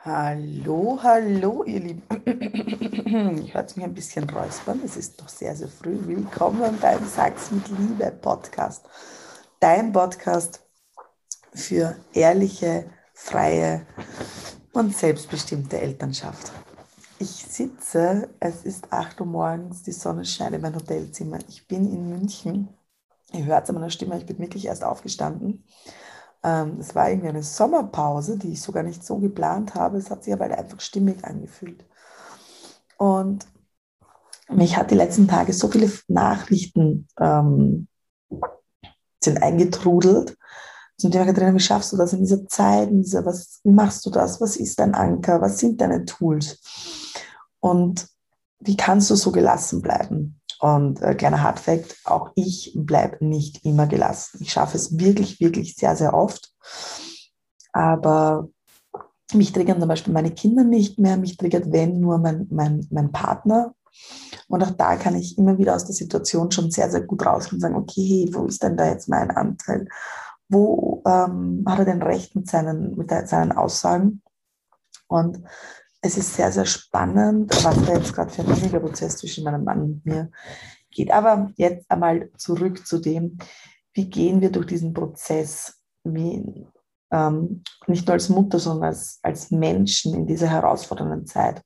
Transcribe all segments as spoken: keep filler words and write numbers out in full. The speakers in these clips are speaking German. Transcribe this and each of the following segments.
Hallo, hallo, ihr Lieben. Ich hört mich ein bisschen räuspern. Es ist noch sehr, sehr früh. Willkommen beim Sag's mit Liebe Podcast. Dein Podcast für ehrliche, freie und selbstbestimmte Elternschaft. Ich sitze, es ist acht Uhr morgens, die Sonne scheint in mein Hotelzimmer. Ich bin in München. Ihr hört es an meiner Stimme, ich bin wirklich erst aufgestanden. Ähm, es war irgendwie eine Sommerpause, die ich sogar nicht so geplant habe. Es hat sich aber halt einfach stimmig angefühlt. Und mich hat die letzten Tage so viele Nachrichten ähm, sind eingetrudelt zum Thema: Katharina, wie schaffst du das in dieser Zeit? In dieser, was machst du das? Was ist dein Anker? Was sind deine Tools? Und wie kannst du so gelassen bleiben? Und äh, kleiner Hardfact, auch ich bleibe nicht immer gelassen. Ich schaffe es wirklich, wirklich sehr, sehr oft. Aber mich triggern zum Beispiel meine Kinder nicht mehr. Mich triggert, wenn, nur mein, mein, mein Partner. Und auch da kann ich immer wieder aus der Situation schon sehr, sehr gut rausgehen und sagen: Okay, wo ist denn da jetzt mein Anteil? Wo ähm, hat er denn recht mit seinen, mit seinen Aussagen? Und es ist sehr, sehr spannend, was da jetzt gerade für ein inniger Prozess zwischen meinem Mann und mir geht. Aber jetzt einmal zurück zu dem, wie gehen wir durch diesen Prozess, wie, ähm, nicht nur als Mutter, sondern als, als Menschen in dieser herausfordernden Zeit.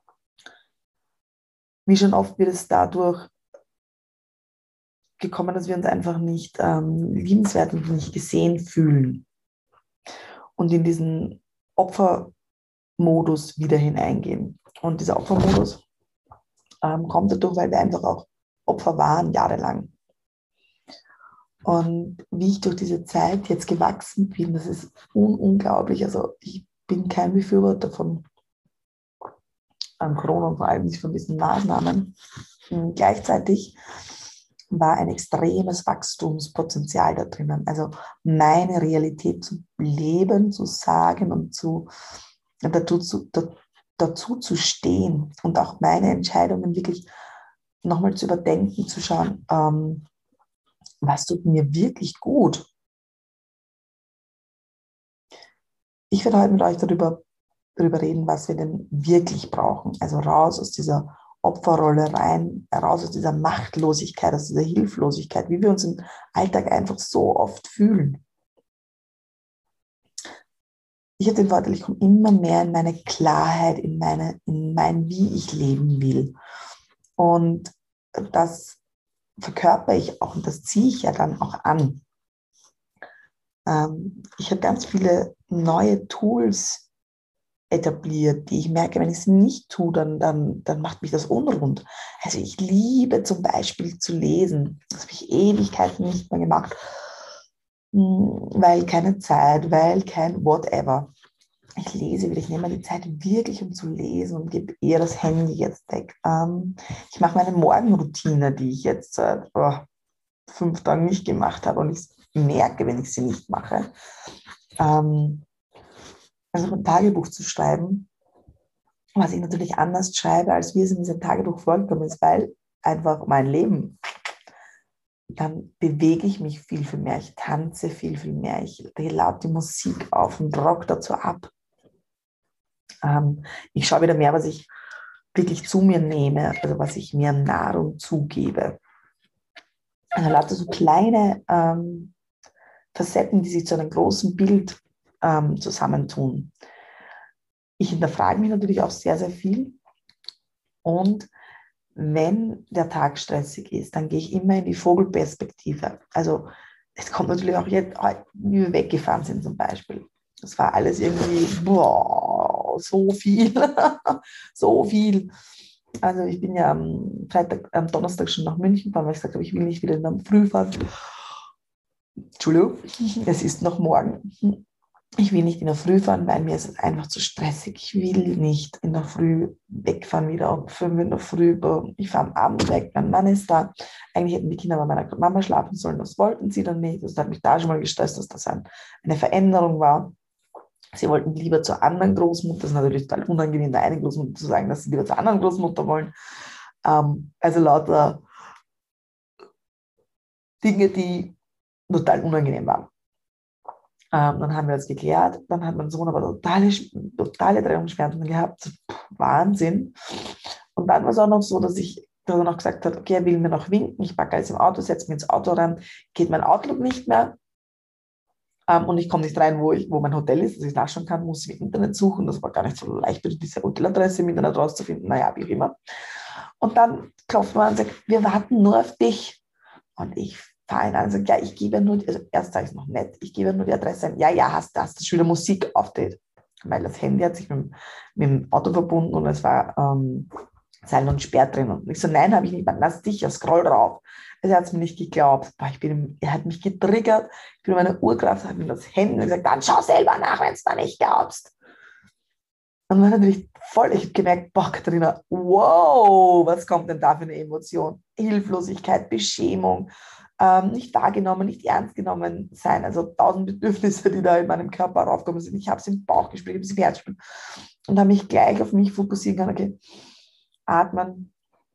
Wie schon oft wird es dadurch gekommen, dass wir uns einfach nicht ähm, liebenswert und nicht gesehen fühlen und in diesen Opfermodus wieder hineingehen. Und dieser Opfermodus ähm, kommt dadurch, weil wir einfach auch Opfer waren, jahrelang. Und wie ich durch diese Zeit jetzt gewachsen bin, das ist un unglaublich. Also ich bin kein Befürworter von ähm, Corona und vor allem nicht von diesen Maßnahmen. Und gleichzeitig war ein extremes Wachstumspotenzial da drinnen. Also meine Realität zu leben, zu sagen und zu, dazu, zu, da, dazu zu stehen und auch meine Entscheidungen wirklich nochmal zu überdenken, zu schauen, ähm, was tut mir wirklich gut. Ich werde heute mit euch darüber, darüber reden, was wir denn wirklich brauchen. Also raus aus dieser Opferrolle rein, raus aus dieser Machtlosigkeit, aus dieser Hilflosigkeit, wie wir uns im Alltag einfach so oft fühlen. Ich habe den Vorteil, ich komme immer mehr in meine Klarheit, in, meine, in mein, wie ich leben will. Und das verkörper ich auch und das ziehe ich ja dann auch an. Ähm, ich habe ganz viele neue Tools etabliert, die ich merke, wenn ich es nicht tue, dann, dann, dann macht mich das unrund. Also ich liebe zum Beispiel zu lesen. Das habe ich Ewigkeiten nicht mehr gemacht, weil keine Zeit, weil kein whatever. Ich lese wieder, ich nehme mir die Zeit wirklich, um zu lesen und gebe eher das Handy jetzt weg. Ähm, ich mache meine Morgenroutine, die ich jetzt seit oh, fünf Tagen nicht gemacht habe und ich merke, wenn ich sie nicht mache. Ähm, also ein Tagebuch zu schreiben, was ich natürlich anders schreibe, als wie es in diesem Tagebuch vorgekommen ist, weil einfach mein Leben, dann bewege ich mich viel, viel mehr, ich tanze viel, viel mehr, ich drehe laut die Musik auf und rock dazu ab. Ähm, ich schaue wieder mehr, was ich wirklich zu mir nehme, also was ich mir Nahrung zugebe. Also lauter so kleine ähm, Facetten, die sich zu einem großen Bild ähm, zusammentun. Ich hinterfrage mich natürlich auch sehr, sehr viel. Und wenn der Tag stressig ist, dann gehe ich immer in die Vogelperspektive. Also es kommt natürlich auch jetzt, wie wir weggefahren sind zum Beispiel. Das war alles irgendwie, boah, so viel, so viel. Also ich bin ja am Freitag, am Donnerstag schon nach München gefahren, weil ich gesagt habe, ich will nicht wieder in der Früh fahren. Entschuldigung, es ist noch morgen. Ich will nicht in der Früh fahren, weil mir ist es einfach zu stressig. Ich will nicht in der Früh wegfahren, wieder um fünf in der Früh. Ich fahre am Abend weg, mein Mann ist da. Eigentlich hätten die Kinder bei meiner Mama schlafen sollen, das wollten sie dann nicht. Das hat mich da schon mal gestresst, dass das eine Veränderung war. Sie wollten lieber zur anderen Großmutter. Das ist natürlich total unangenehm, der einen Großmutter zu sagen, dass sie lieber zur anderen Großmutter wollen. Ähm, also lauter Dinge, die total unangenehm waren. Ähm, dann haben wir das geklärt. Dann hat mein Sohn aber totale, totale Trennungsschmerzen gehabt. Puh, Wahnsinn. Und dann war es auch noch so, dass ich dass er noch gesagt hat, okay, er will mir noch winken, ich packe alles im Auto, setze mich ins Auto rein, geht mein Outlook nicht mehr ähm, und ich komme nicht rein, wo, ich, wo mein Hotel ist, dass ich nachschauen kann, muss ich im Internet suchen. Das war gar nicht so leicht, diese Hoteladresse im Internet rauszufinden, naja, wie auch immer. Und dann klopft man an und sagt, wir warten nur auf dich. Und ich fahre ihn an und sage, ja, ich gebe nur, also erst sage ich es noch nett, ich gebe nur die Adresse ein. Ja, ja, hast, hast du schon wieder Musik aufgedreht? Weil das Handy hat sich mit, mit dem Auto verbunden und es war ähm, Seil und Sperr drin. Und ich so, nein, habe ich nicht, lass dich, ja, scroll drauf. Also er hat es mir nicht geglaubt. Boah, ich bin, er hat mich getriggert, ich bin meine Urkraft, habe ihm das Handy gesagt, dann schau selber nach, wenn du es da nicht glaubst. Und dann natürlich voll, ich habe gemerkt, boah, Katharina, wow, was kommt denn da für eine Emotion? Hilflosigkeit, Beschämung, ähm, nicht wahrgenommen, nicht ernst genommen sein, also tausend Bedürfnisse, die da in meinem Körper raufgekommen sind. Ich habe es im Bauch gespürt, ich habe es im Herz gespürt und habe mich gleich auf mich fokussieren können, okay, atmen,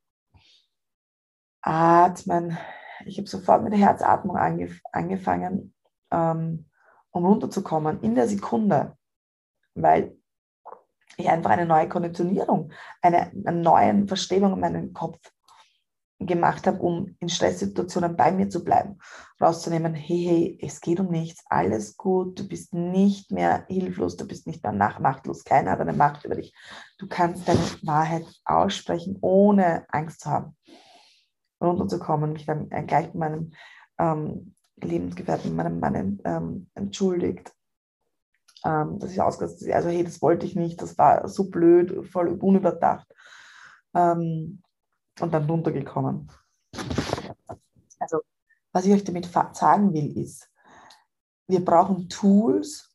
atmen. Ich habe sofort mit der Herzatmung angef angefangen, ähm, um runterzukommen in der Sekunde, weil ich einfach eine neue Konditionierung, eine, eine neue Verstrebung in meinem Kopf gemacht habe, um in Stresssituationen bei mir zu bleiben. Rauszunehmen, hey, hey, es geht um nichts, alles gut, du bist nicht mehr hilflos, du bist nicht mehr machtlos, keiner hat eine Macht über dich. Du kannst deine Wahrheit aussprechen, ohne Angst zu haben. Runterzukommen, mich dann gleich mit meinem ähm, Lebensgefährten, meinem Mann ähm, entschuldigt, ähm, dass ich ausgerastet bin. Also hey, das wollte ich nicht, das war so blöd, voll unüberdacht. Ähm, und dann runtergekommen. Also was ich euch damit sagen will, ist, wir brauchen Tools,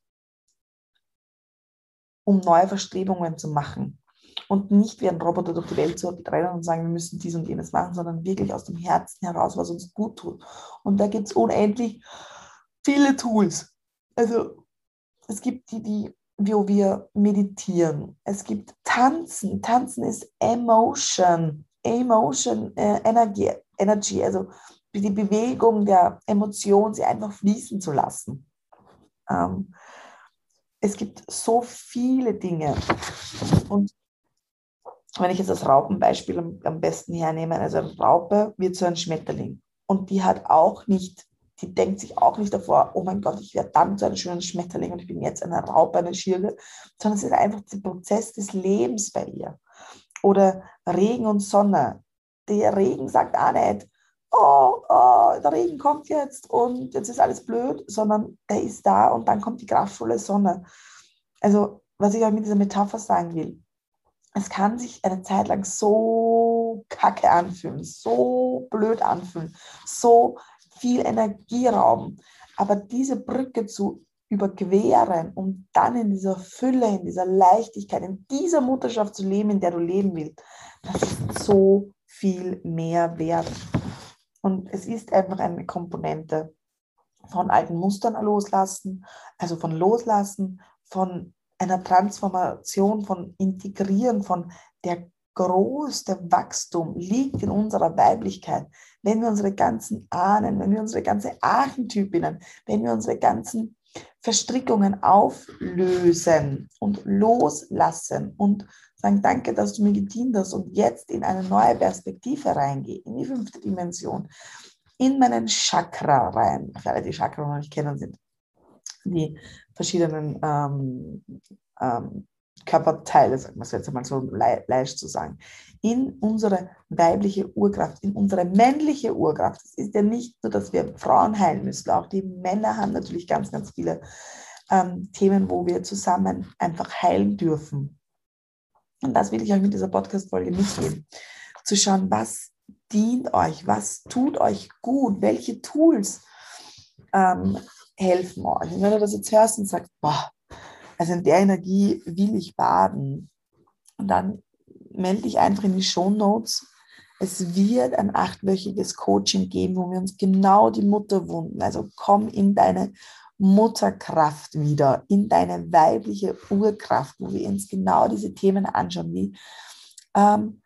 um neue Verstrebungen zu machen. Und nicht wie ein Roboter durch die Welt zu rennen und sagen, wir müssen dies und jenes machen, sondern wirklich aus dem Herzen heraus, was uns gut tut. Und da gibt es unendlich viele Tools. Also es gibt die, die, wo wir meditieren. Es gibt Tanzen. Tanzen ist Emotion. Emotion, äh, Energie, Energy, also die Bewegung der Emotion, sie einfach fließen zu lassen. Ähm, es gibt so viele Dinge. Und wenn ich jetzt das Raupenbeispiel am, am besten hernehme, also eine Raupe wird zu einem Schmetterling. Und die hat auch nicht, die denkt sich auch nicht davor, oh mein Gott, ich werde dann zu einem schönen Schmetterling und ich bin jetzt eine Raupe, eine Schirge, sondern es ist einfach der Prozess des Lebens bei ihr. Oder Regen und Sonne. Der Regen sagt auch nicht, oh, oh, der Regen kommt jetzt und jetzt ist alles blöd, sondern der ist da und dann kommt die kraftvolle Sonne. Also, was ich euch mit dieser Metapher sagen will, es kann sich eine Zeit lang so kacke anfühlen, so blöd anfühlen, so viel Energie rauben. Aber diese Brücke zu überqueren, um dann in dieser Fülle, in dieser Leichtigkeit, in dieser Mutterschaft zu leben, in der du leben willst, das ist so viel mehr wert. Und es ist einfach eine Komponente von alten Mustern loslassen, also von Loslassen, von einer Transformation, von Integrieren, von der größte Wachstum liegt in unserer Weiblichkeit. Wenn wir unsere ganzen Ahnen, wenn wir unsere ganzen Archetypinnen, wenn wir unsere ganzen Verstrickungen auflösen und loslassen und sagen, danke, dass du mir gedient hast und jetzt in eine neue Perspektive reingehe, in die fünfte Dimension, in meinen Chakra rein, für alle, die Chakra noch nicht kennen, sind die verschiedenen ähm, ähm, Körperteile, sagen wir es jetzt einmal so le leicht zu sagen, in unsere weibliche Urkraft, in unsere männliche Urkraft. Es ist ja nicht nur, dass wir Frauen heilen müssen, auch die Männer haben natürlich ganz, ganz viele ähm, Themen, wo wir zusammen einfach heilen dürfen. Und das will ich euch mit dieser Podcast-Folge mitgeben. Zu schauen, was dient euch, was tut euch gut, welche Tools ähm, helfen euch. Und wenn du das jetzt hörst und sagst, boah, also in der Energie will ich baden, und dann melde dich einfach in die Shownotes. Es wird ein achtwöchiges Coaching geben, wo wir uns genau die Mutterwunden, also komm in deine Mutterkraft wieder, in deine weibliche Urkraft, wo wir uns genau diese Themen anschauen, wie ähm,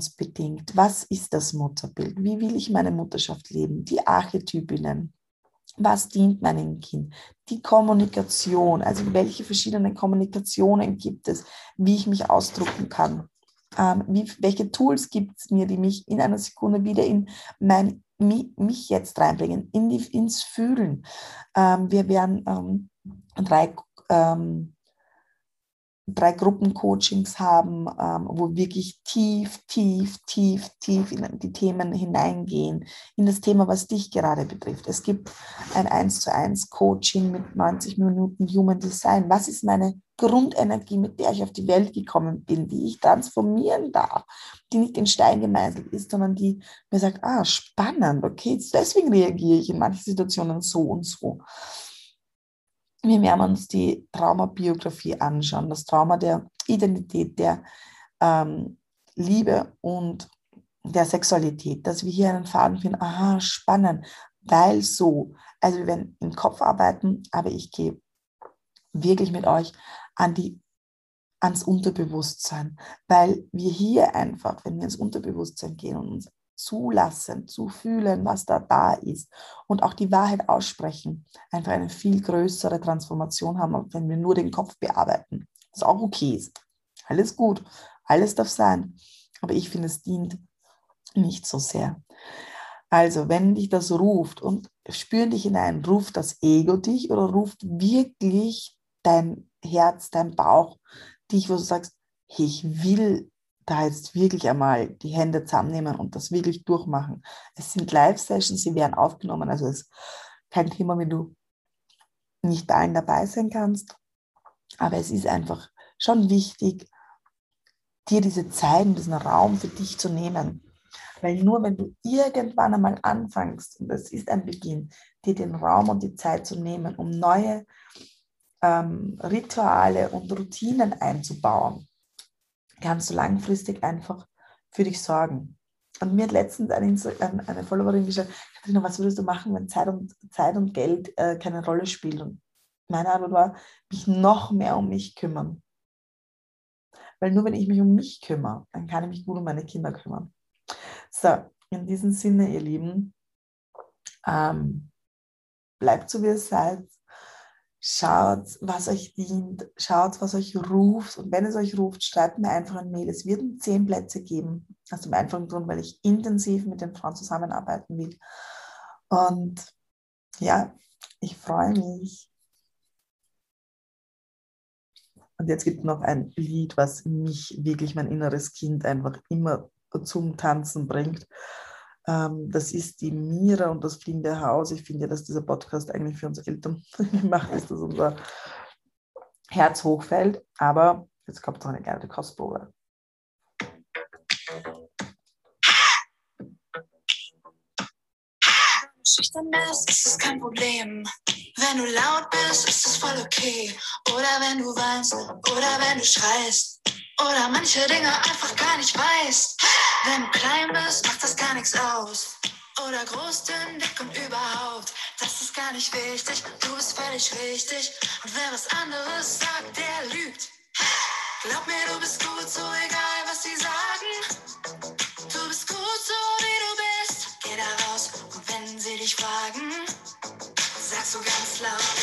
evolutionsbedingt, was ist das Mutterbild, wie will ich meine Mutterschaft leben, die Archetypinnen, Was dient meinem Kind? Die Kommunikation, also welche verschiedenen Kommunikationen gibt es, wie ich mich ausdrücken kann. Ähm, wie, welche Tools gibt es mir, die mich in einer Sekunde wieder in mein, mi, mich jetzt reinbringen, in die, ins Fühlen. Ähm, wir werden ähm, drei ähm, drei Gruppencoachings haben, ähm, wo wirklich tief, tief, tief, tief in die Themen hineingehen, in das Thema, was dich gerade betrifft. Es gibt ein eins zu eins Coaching mit neunzig Minuten Human Design. Was ist meine Grundenergie, mit der ich auf die Welt gekommen bin, die ich transformieren darf, die nicht in Stein gemeißelt ist, sondern die mir sagt, ah, spannend, okay, deswegen reagiere ich in manchen Situationen so und so. Wir werden uns die Traumabiografie anschauen, das Trauma der Identität, der ähm, Liebe und der Sexualität, dass wir hier einen Faden finden, aha, spannend, weil so, also wir werden im Kopf arbeiten, aber ich gehe wirklich mit euch an die, ans Unterbewusstsein, weil wir hier einfach, wenn wir ins Unterbewusstsein gehen und uns zulassen, zu fühlen, was da da ist und auch die Wahrheit aussprechen, einfach eine viel größere Transformation haben, wenn wir nur den Kopf bearbeiten. Was auch okay ist. Alles gut, alles darf sein. Aber ich finde, es dient nicht so sehr. Also, wenn dich das ruft und spüren dich hinein, ruft das Ego dich oder ruft wirklich dein Herz, dein Bauch dich, wo du sagst, hey, ich will da jetzt wirklich einmal die Hände zusammennehmen und das wirklich durchmachen. Es sind Live-Sessions, sie werden aufgenommen, also es ist kein Thema, wenn du nicht bei allen dabei sein kannst, aber es ist einfach schon wichtig, dir diese Zeit und diesen Raum für dich zu nehmen. Weil nur wenn du irgendwann einmal anfängst, und das ist ein Beginn, dir den Raum und die Zeit zu nehmen, um neue ähm, Rituale und Routinen einzubauen, kannst du langfristig einfach für dich sorgen. Und mir hat letztens eine, eine Followerin gesagt, Katharina, was würdest du machen, wenn Zeit und, Zeit und Geld äh, keine Rolle spielen? Und meine Antwort war, mich noch mehr um mich kümmern. Weil nur wenn ich mich um mich kümmere, dann kann ich mich gut um meine Kinder kümmern. So, in diesem Sinne, ihr Lieben, ähm, bleibt so, wie ihr seid. Schaut, was euch dient. Schaut, was euch ruft. Und wenn es euch ruft, schreibt mir einfach ein Mail. Es wird zehn Plätze geben. Aus dem einfachen Grund, weil ich intensiv mit den Frauen zusammenarbeiten will. Und ja, ich freue mich. Und jetzt gibt es noch ein Lied, was mich wirklich, mein inneres Kind, einfach immer zum Tanzen bringt. Ähm, das ist die Mira und das fliegende Haus. Ich finde ja, dass dieser Podcast eigentlich für uns Eltern gemacht ist, dass unser Herz hochfällt. Aber jetzt kommt noch eine kleine Kostprobe. Schüchtern bist, ist es kein Problem. Wenn du laut bist, ist es voll okay. Oder wenn du weinst, oder wenn du schreist. Oder manche Dinge einfach gar nicht weißt. Wenn du klein bist, macht das gar nichts aus. Oder groß, dünn, dick und überhaupt. Das ist gar nicht wichtig, du bist völlig richtig. Und wer was anderes sagt, der lügt. Glaub mir, du bist gut, so egal, was sie sagen. Du bist gut, so wie du bist. Geh da raus und wenn sie dich fragen, sagst du ganz laut.